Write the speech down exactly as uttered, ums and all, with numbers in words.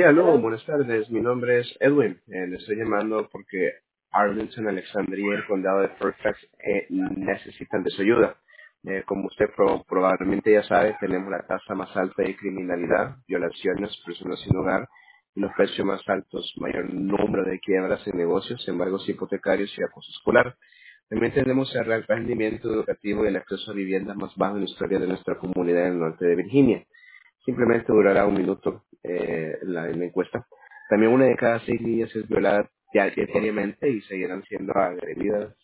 Sí, aló, Hello. buenas tardes. Mi nombre es Edwin. Eh, le estoy llamando porque Arlington, Alexandria y el condado de Fairfax eh, necesitan de su ayuda. Eh, como usted pro- probablemente ya sabe, tenemos la tasa más alta de criminalidad, violaciones, personas sin hogar y los precios más altos, mayor número de quiebras en negocios, embargos hipotecarios y acoso escolar. También tenemos el real rendimiento educativo y el acceso a viviendas más bajo en la historia de nuestra comunidad en el norte de Virginia. Simplemente durará un minuto eh, la, la encuesta. También una de cada seis niñas es violada dia- diariamente y seguirán siendo agredidas